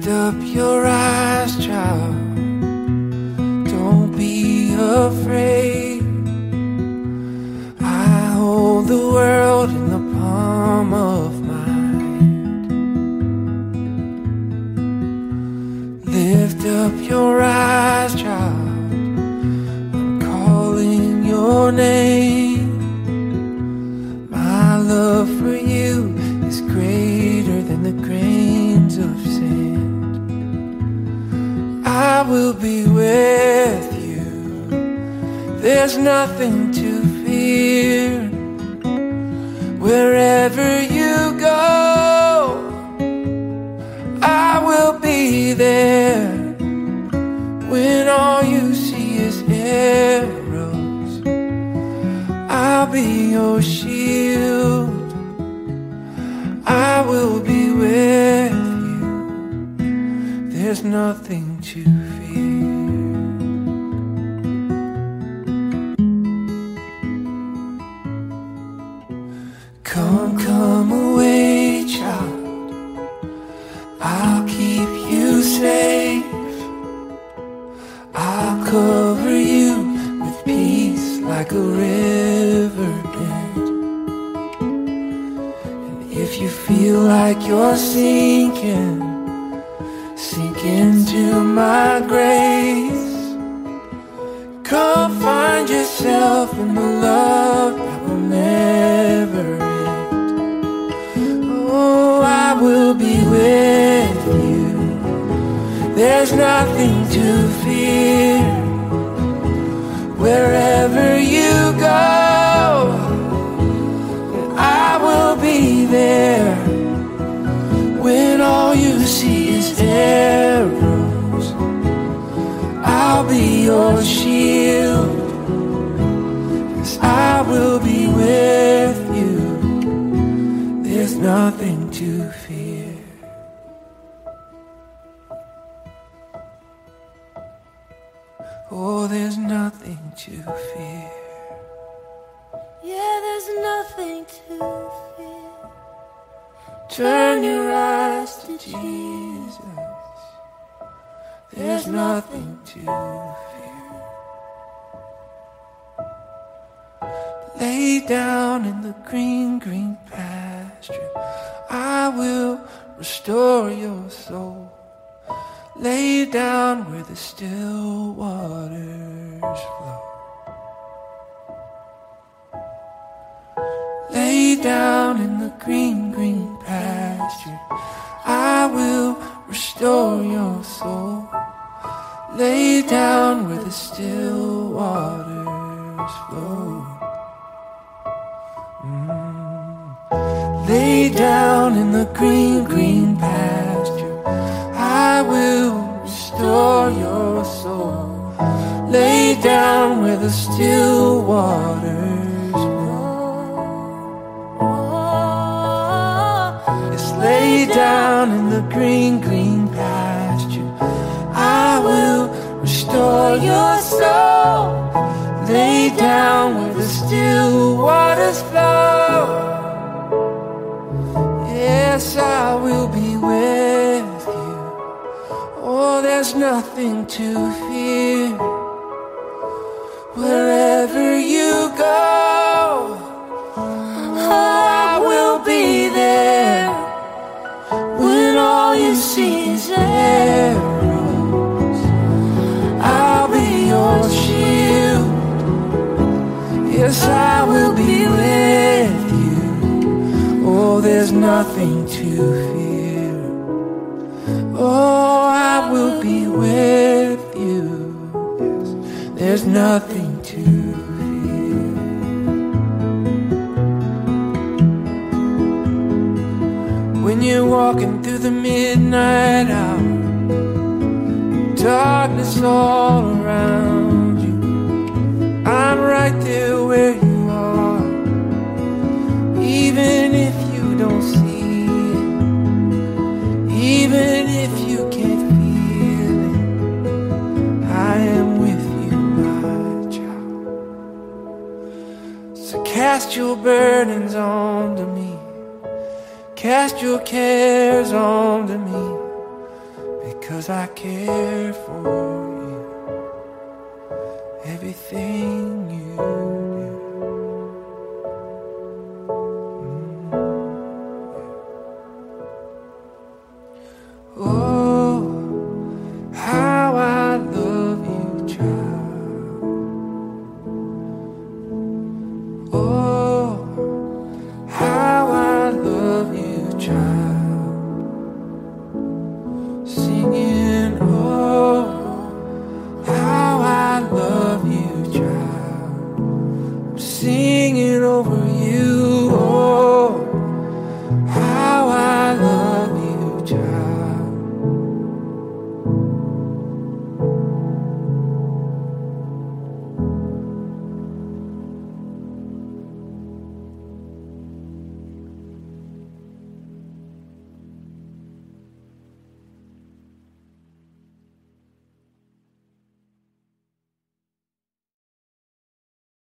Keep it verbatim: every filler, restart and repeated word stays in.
Lift up your eyes, child. Don't be afraid. I hold the world in the palm of my hand. Lift up your eyes, child. I'm calling your name. My love for you is greater than the grains of sand. I will be with you. There's nothing to fear. Wherever you go, I will be there. When all you see is arrows, I'll be your shield. I will be with you. There's nothing to fear. Come, come away, child. I'll keep you safe. I'll cover you with peace like a river bed. And if you feel like you're sinking, sink into my grace. Come find yourself in the love that will never end. Oh, I will be with you. There's nothing to fear. Wherever you go, I will be there. When all you see is arrows, I'll be your shield. 'Cause I will be with you. There's nothing to fear. Oh, there's nothing to fear. Yeah, there's nothing to fear. Turn your eyes to Jesus. There's nothing to fear. Lay down in the green, green pasture. I will restore your soul. Lay down where the still waters flow. Lay down in the green, green pasture. I will restore your soul. Lay down where the still waters flow. Mm. Lay down in the green, green pasture. I will restore your soul. Lay down where the still waters flow. Yes, lay down in the green, green pasture. I will restore your soul. Lay down where the still waters flow. Yes, I will be with you. Oh, there's nothing to fear. Wherever you go, oh, I will be there. When all you see is arrows, I'll be your shield. Yes, I will be with you. Oh, there's nothing to fear. Oh, I will be with you. Yes, there's nothing to fear. When you're walking through the midnight hour, darkness all around you, I'm right there where you are. Even if you don't see it, even if you can't feel it, I am with you, my child. So cast your burdens onto me. Cast your cares onto me, 'cause I care for you, everything you do. Mm. Oh.